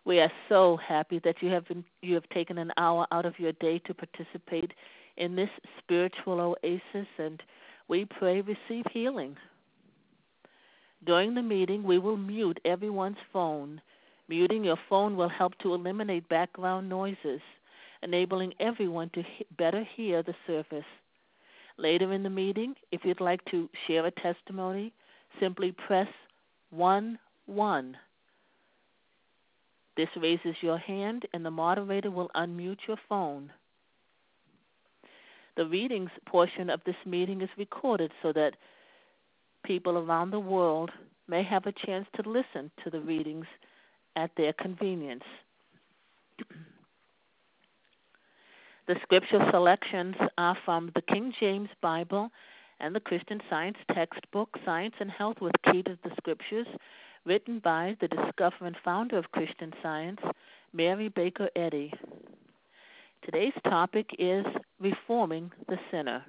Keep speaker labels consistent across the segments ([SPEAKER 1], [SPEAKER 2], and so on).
[SPEAKER 1] We are so happy that you have taken an hour out of your day to participate in this spiritual oasis, and we pray receive healing. During the meeting, we will mute everyone's phone. Muting your phone will help to eliminate background noises, enabling everyone to better hear the service. Later in the meeting, if you'd like to share a testimony, simply press 1-1. This raises your hand, and the moderator will unmute your phone. The readings portion of this meeting is recorded so that people around the world may have a chance to listen to the readings at their convenience. The scripture selections are from the King James Bible and the Christian Science textbook, Science and Health with Key to the Scriptures, written by the discoverer and founder of Christian Science, Mary Baker Eddy. Today's topic is Reforming the Sinner.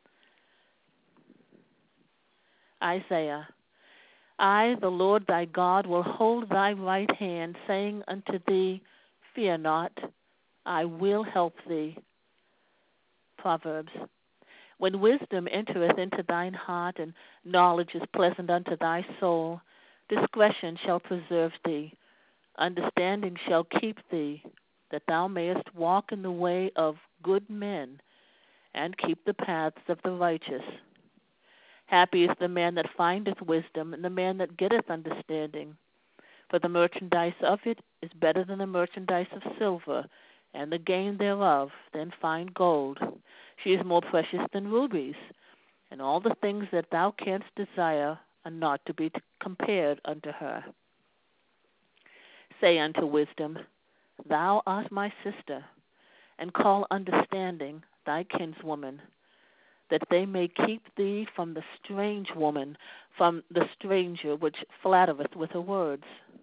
[SPEAKER 1] Isaiah. I, the Lord thy God, will hold thy right hand, saying unto thee, Fear not, I will help thee. Proverbs. When wisdom entereth into thine heart, and knowledge is pleasant unto thy soul, discretion shall preserve thee, understanding shall keep thee, that thou mayest walk in the way of good men, and keep the paths of the righteous. Happy is the man that findeth wisdom, and the man that getteth understanding. For the merchandise of it is better than the merchandise of silver, and the gain thereof than fine gold. She is more precious than rubies, and all the things that thou canst desire are not to be compared unto her. Say unto wisdom, Thou art my sister, and call understanding thy kinswoman, that they may keep thee from the strange woman, from the stranger which flattereth with her words.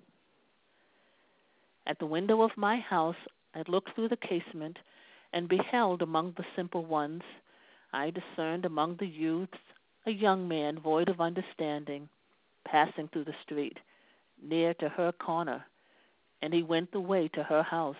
[SPEAKER 1] At the window of my house I looked through the casement, and beheld among the simple ones, I discerned among the youths a young man void of understanding, passing through the street, near to her corner, and he went the way to her house.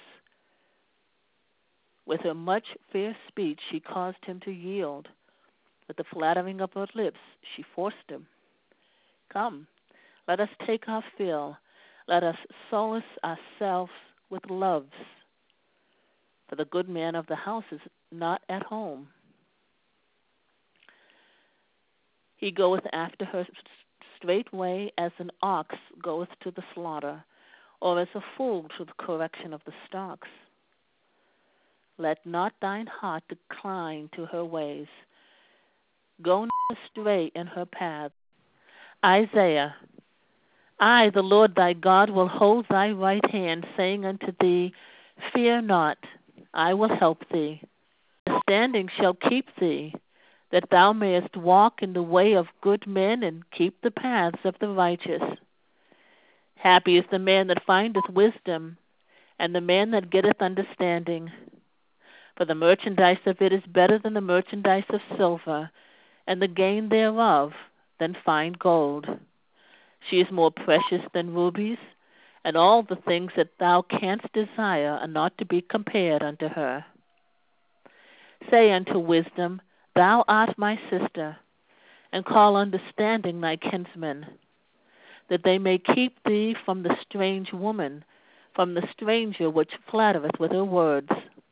[SPEAKER 1] With her much fair speech she caused him to yield. With the flattering of her lips she forced him. Come, let us take our fill. Let us solace ourselves with loves. For the good man of the house is not at home. He goeth after her straightway as an ox goeth to the slaughter, or as a fool to the correction of the stocks. Let not thine heart decline to her ways. Go not astray in her paths. Isaiah. I, the Lord thy God, will hold thy right hand, saying unto thee, Fear not, I will help thee. Understanding shall keep thee, that thou mayest walk in the way of good men, and keep the paths of the righteous. Happy is the man that findeth wisdom, and the man that getteth understanding. For the merchandise of it is better than the merchandise of silver, and the gain thereof than fine gold. She is more precious than rubies, and all the things that thou canst desire are not to be compared unto her. Say unto wisdom, Thou art my sister, and call understanding thy kinsman, that they may keep thee from the strange woman, from the stranger which flattereth with her words.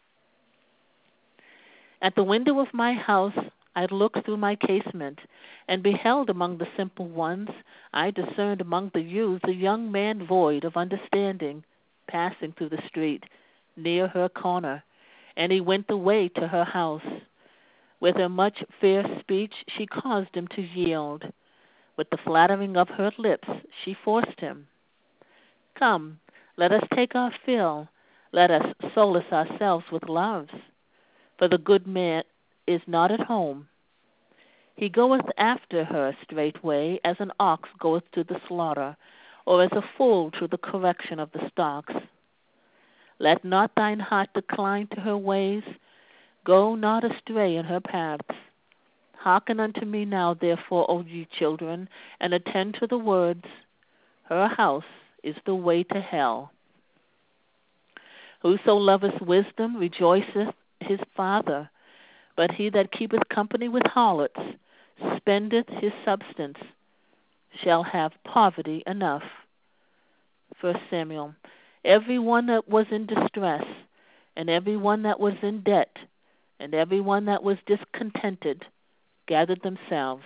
[SPEAKER 1] At the window of my house I looked through my casement, and beheld among the simple ones, I discerned among the youths a young man void of understanding, passing through the street, near her corner, and he went the way to her house. With her much fair speech she caused him to yield. With the flattering of her lips she forced him. Come, let us take our fill, let us solace ourselves with loves. For the good man is not at home. He goeth after her straightway, as an ox goeth to the slaughter, or as a fool to the correction of the stocks. Let not thine heart decline to her ways, go not astray in her paths. Hearken unto me now, therefore, O ye children, and attend to the words. Her house is the way to hell. Whoso loveth wisdom rejoiceth his father, but he that keepeth company with harlots spendeth his substance, shall have poverty enough. 1 Samuel. Every one that was in distress, and every one that was in debt, and every one that was discontented, gathered themselves.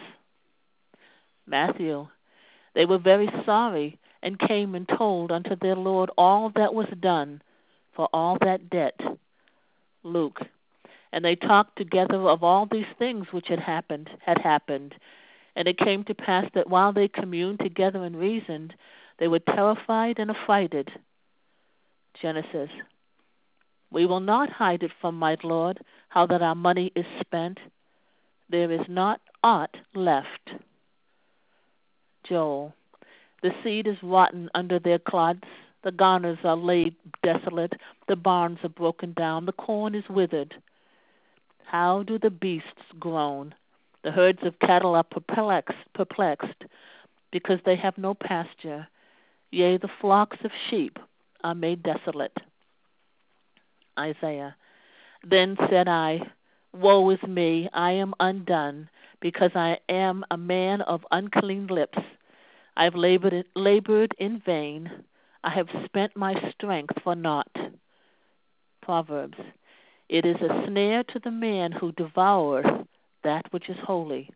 [SPEAKER 1] Matthew. They were very sorry, and came and told unto their Lord all that was done for all that debt. Luke. And they talked together of all these things which had happened. And it came to pass that while they communed together and reasoned, they were terrified and affrighted. Genesis. We will not hide it from my Lord, how that our money is spent. There is not aught left. Joel. The seed is rotten under their clods. The garners are laid desolate. The barns are broken down. The corn is withered. How do the beasts groan? The herds of cattle are perplexed, because they have no pasture. Yea, the flocks of sheep are made desolate. Isaiah. Then said I, Woe is me, I am undone, because I am a man of unclean lips. I have labored in vain. I have spent my strength for naught. Proverbs. It is a snare to the man who devoureth that which is holy.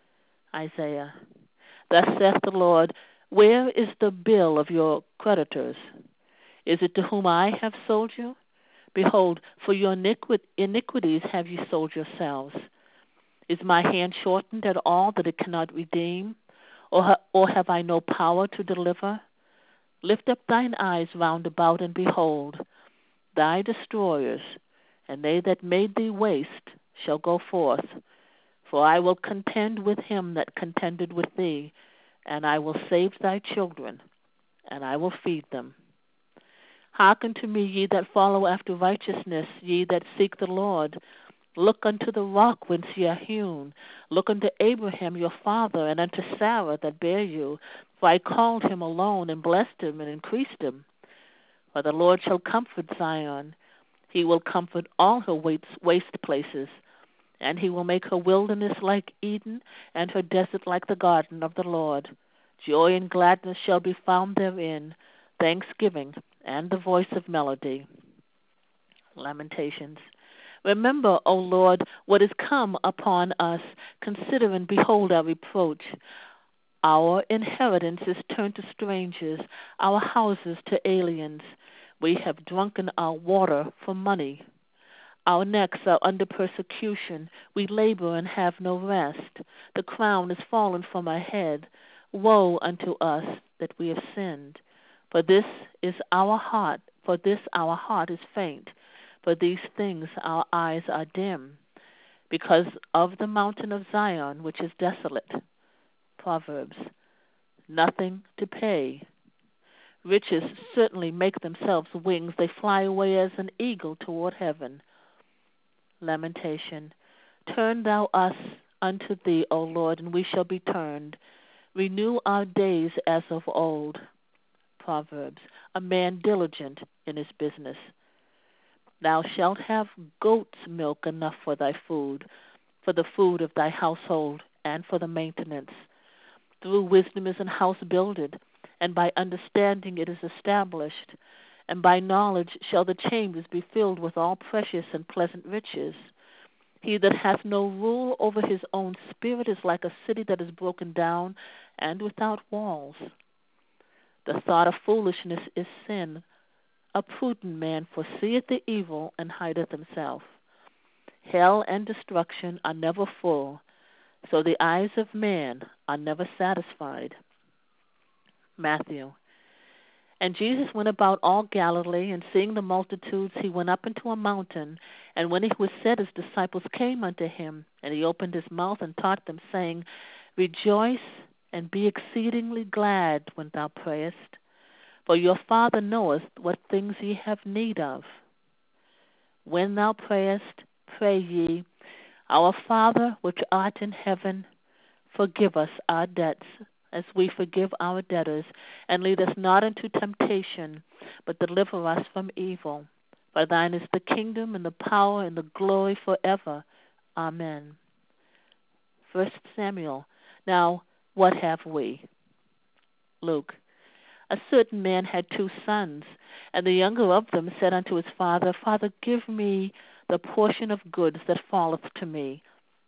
[SPEAKER 1] Isaiah. Thus saith the Lord, Where is the bill of your creditors? Is it to whom I have sold you? Behold, for your iniquities have ye sold yourselves. Is my hand shortened at all that it cannot redeem? Or have I no power to deliver? Lift up thine eyes round about, and behold, thy destroyers, and they that made thee waste, shall go forth. For I will contend with him that contended with thee, and I will save thy children, and I will feed them. Hearken to me, ye that follow after righteousness, ye that seek the Lord. Look unto the rock whence ye are hewn. Look unto Abraham your father, and unto Sarah that bare you. For I called him alone, and blessed him, and increased him. For the Lord shall comfort Zion. He will comfort all her waste places. And he will make her wilderness like Eden, and her desert like the garden of the Lord. Joy and gladness shall be found therein, thanksgiving, and the voice of melody. Lamentations. Remember, O Lord, what is come upon us. Consider and behold our reproach. Our inheritance is turned to strangers, our houses to aliens. We have drunken our water for money. Our necks are under persecution. We labor and have no rest. The crown is fallen from our head. Woe unto us that we have sinned. For this our heart is faint. For these things our eyes are dim. Because of the mountain of Zion, which is desolate. Proverbs. Nothing to pay. Riches certainly make themselves wings. They fly away as an eagle toward heaven. Lamentation. Turn thou us unto thee, O Lord, and we shall be turned. Renew our days as of old. Proverbs. A man diligent in his business. Thou shalt have goat's milk enough for thy food, for the food of thy household, and for the maintenance. Through wisdom is an house builded, and by understanding it is established. And by knowledge shall the chambers be filled with all precious and pleasant riches. He that hath no rule over his own spirit is like a city that is broken down and without walls. The thought of foolishness is sin. A prudent man foreseeth the evil and hideth himself. Hell and destruction are never full, so the eyes of man are never satisfied. Matthew. And Jesus went about all Galilee, and seeing the multitudes, he went up into a mountain. And when he was set, his disciples came unto him, and he opened his mouth and taught them, saying, Rejoice and be exceedingly glad when thou prayest, for your Father knoweth what things ye have need of. When thou prayest, pray ye, Our Father which art in heaven, forgive us our debts, as we forgive our debtors, and lead us not into temptation, but deliver us from evil. For thine is the kingdom and the power and the glory forever. Amen. 1 Samuel. Now, what have we? Luke. A certain man had 2 sons, and the younger of them said unto his father, Father, give me the portion of goods that falleth to me.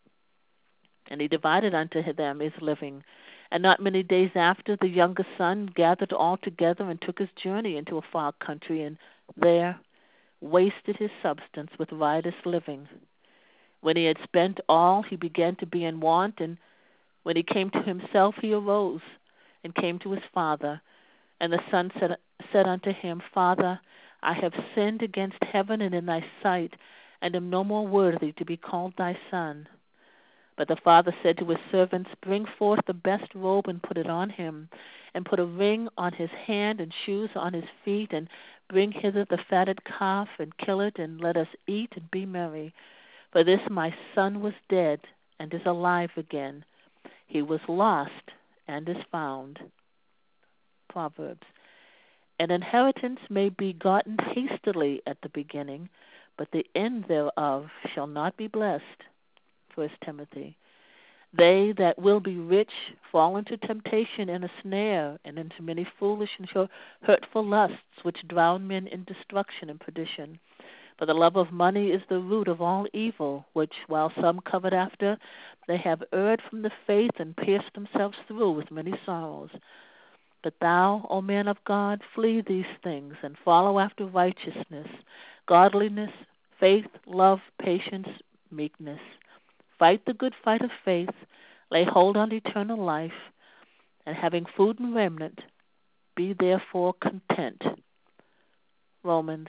[SPEAKER 1] And he divided unto them his living. And not many days after, the younger son gathered all together and took his journey into a far country, and there wasted his substance with riotous living. When he had spent all, he began to be in want, and when he came to himself, he arose and came to his father. And the son said unto him, Father, I have sinned against heaven and in thy sight, and am no more worthy to be called thy son. But the father said to his servants, Bring forth the best robe and put it on him, and put a ring on his hand and shoes on his feet, and bring hither the fatted calf, and kill it, and let us eat and be merry. For this my son was dead, and is alive again. He was lost, and is found. Proverbs. An inheritance may be gotten hastily at the beginning, but the end thereof shall not be blessed. 1 Timothy. They that will be rich fall into temptation and a snare, and into many foolish and hurtful lusts, which drown men in destruction and perdition. For the love of money is the root of all evil, which, while some covet after, they have erred from the faith and pierced themselves through with many sorrows. But thou, O man of God, flee these things, and follow after righteousness, godliness, faith, love, patience, meekness. Fight the good fight of faith, lay hold on eternal life, and having food and raiment, be therefore content. Romans.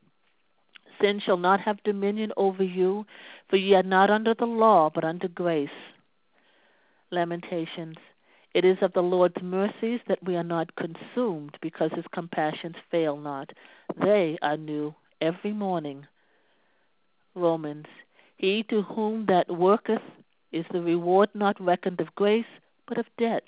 [SPEAKER 1] Sin shall not have dominion over you, for ye are not under the law, but under grace. Lamentations. It is of the Lord's mercies that we are not consumed, because his compassions fail not. They are new every morning. Romans. He to whom that worketh is the reward not reckoned of grace, but of debt.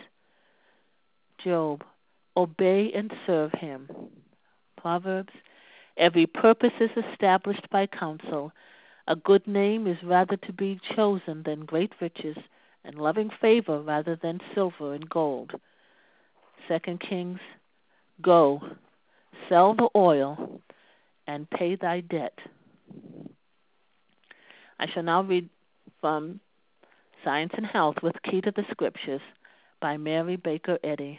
[SPEAKER 1] Job. Obey and serve him. Proverbs. Every purpose is established by counsel. A good name is rather to be chosen than great riches, and loving favor rather than silver and gold. 2 Kings. Go, sell the oil, and pay thy debt. I shall now read from Science and Health with Key to the Scriptures by Mary Baker Eddy.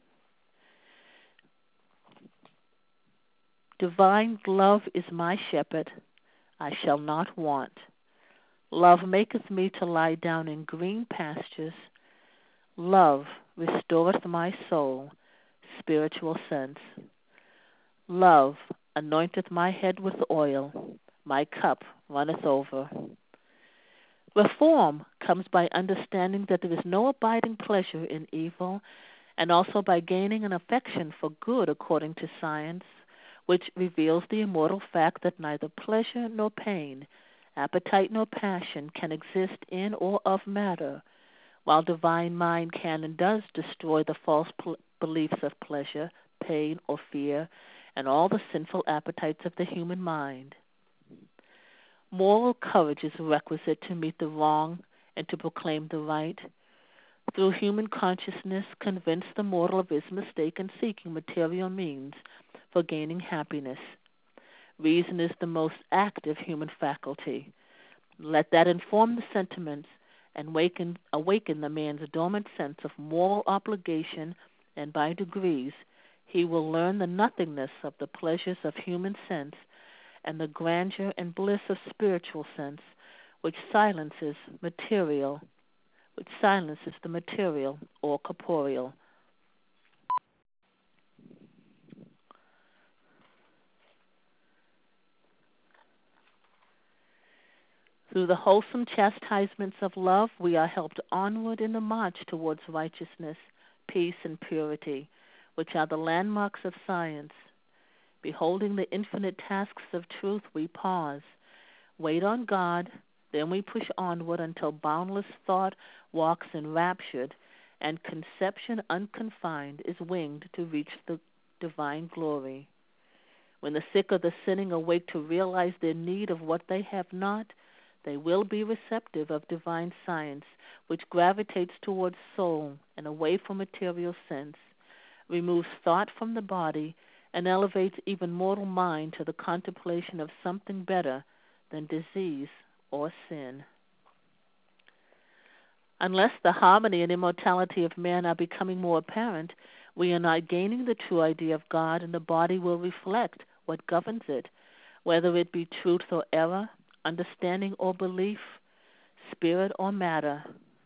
[SPEAKER 1] Divine love is my shepherd, I shall not want. Love maketh me to lie down in green pastures. Love restoreth my soul, spiritual sense. Love anointeth my head with oil, my cup runneth over. Reform comes by understanding that there is no abiding pleasure in evil, and also by gaining an affection for good according to science, which reveals the immortal fact that neither pleasure nor pain, appetite nor passion can exist in or of matter, while divine mind can and does destroy the false beliefs of pleasure, pain, or fear, and all the sinful appetites of the human mind. Moral courage is requisite to meet the wrong and to proclaim the right. Through human consciousness, convince the mortal of his mistake in seeking material means for gaining happiness. Reason is the most active human faculty. Let that inform the sentiments and awaken the man's dormant sense of moral obligation, and by degrees he will learn the nothingness of the pleasures of human sense and the grandeur and bliss of spiritual sense, which silences the material or corporeal. Through the wholesome chastisements of love, we are helped onward in the march towards righteousness, peace, and purity, which are the landmarks of science. Beholding the infinite tasks of truth, we pause, wait on God, then we push onward until boundless thought walks enraptured, and conception unconfined is winged to reach the divine glory. When the sick of the sinning awake to realize their need of what they have not, they will be receptive of divine science, which gravitates towards soul and away from material sense, removes thought from the body, and elevates even mortal mind to the contemplation of something better than disease or sin. Unless the harmony and immortality of man are becoming more apparent, we are not gaining the true idea of God, and the body will reflect what governs it, whether it be truth or error, understanding or belief, spirit or matter.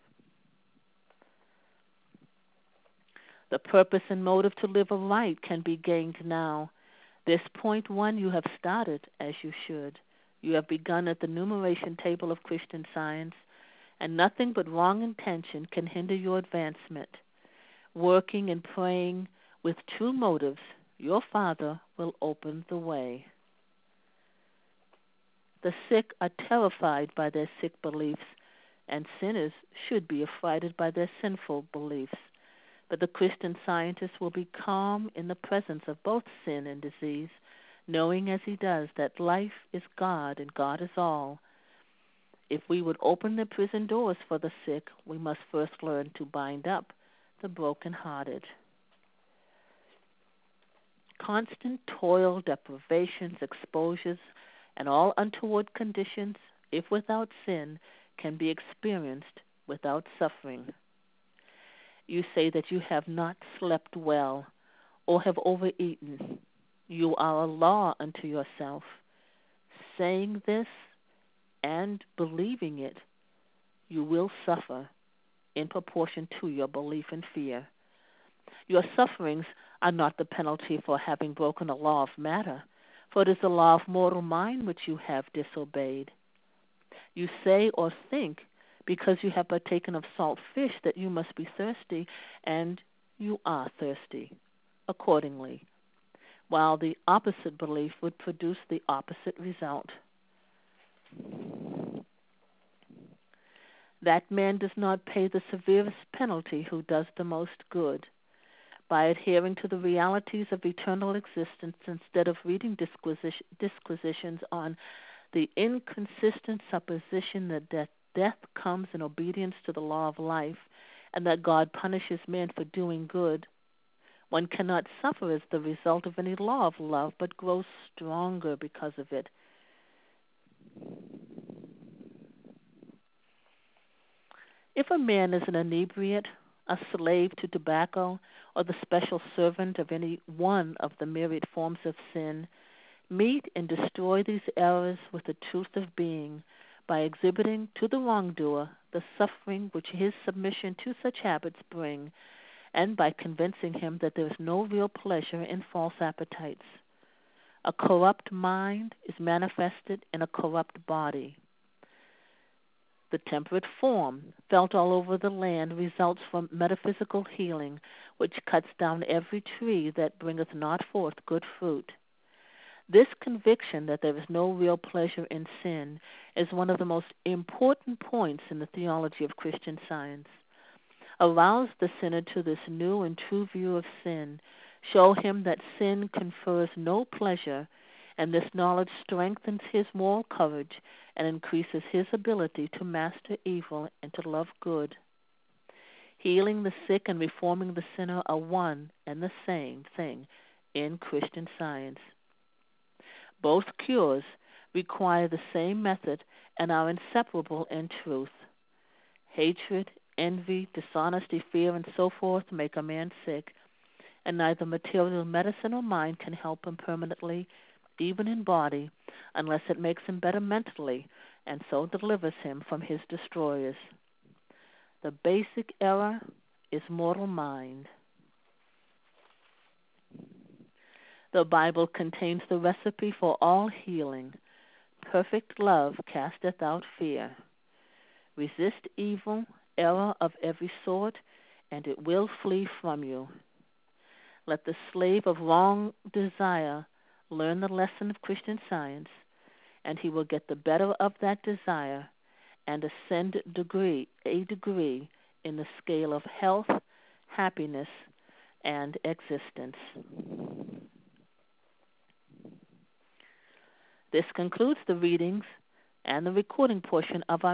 [SPEAKER 1] The purpose and motive to live aright can be gained now. This point one you have started as you should. You have begun at the numeration table of Christian Science, and nothing but wrong intention can hinder your advancement. Working and praying with true motives, your Father will open the way. The sick are terrified by their sick beliefs, and sinners should be affrighted by their sinful beliefs. But the Christian Scientist will be calm in the presence of both sin and disease, knowing as he does that life is God and God is all. If we would open the prison doors for the sick, we must first learn to bind up the brokenhearted. Constant toil, deprivations, exposures, and all untoward conditions, if without sin, can be experienced without suffering. You say that you have not slept well or have overeaten. You are a law unto yourself. Saying this and believing it, you will suffer in proportion to your belief and fear. Your sufferings are not the penalty for having broken a law of matter, for it is the law of mortal mind which you have disobeyed. You say or think, because you have partaken of salt fish, that you must be thirsty, and you are thirsty accordingly, while the opposite belief would produce the opposite result. That man does not pay the severest penalty who does the most good. By adhering to the realities of eternal existence instead of reading disquisitions on the inconsistent supposition that death comes in obedience to the law of life and that God punishes man for doing good, one cannot suffer as the result of any law of love, but grows stronger because of it. If a man is an inebriate, a slave to tobacco, or the special servant of any one of the myriad forms of sin, meet and destroy these errors with the truth of being by exhibiting to the wrongdoer the suffering which his submission to such habits bring, and by convincing him that there is no real pleasure in false appetites. A corrupt mind is manifested in a corrupt body. The temperate form, felt all over the land, results from metaphysical healing, which cuts down every tree that bringeth not forth good fruit. This conviction that there is no real pleasure in sin is one of the most important points in the theology of Christian Science. Arouse the sinner to this new and true view of sin. Show him that sin confers no pleasure, and this knowledge strengthens his moral courage and increases his ability to master evil and to love good. Healing the sick and reforming the sinner are one and the same thing in Christian Science. Both cures require the same method and are inseparable in truth. Hatred, envy, dishonesty, fear, and so forth make a man sick, and neither material medicine or mind can help him permanently, even in body, unless it makes him better mentally and so delivers him from his destroyers. The basic error is mortal mind. The Bible contains the recipe for all healing. Perfect love casteth out fear. Resist evil, error of every sort, and it will flee from you. Let the slave of wrong desire learn the lesson of Christian Science, and he will get the better of that desire and ascend a degree in the scale of health, happiness, and existence. This concludes the readings and the recording portion of our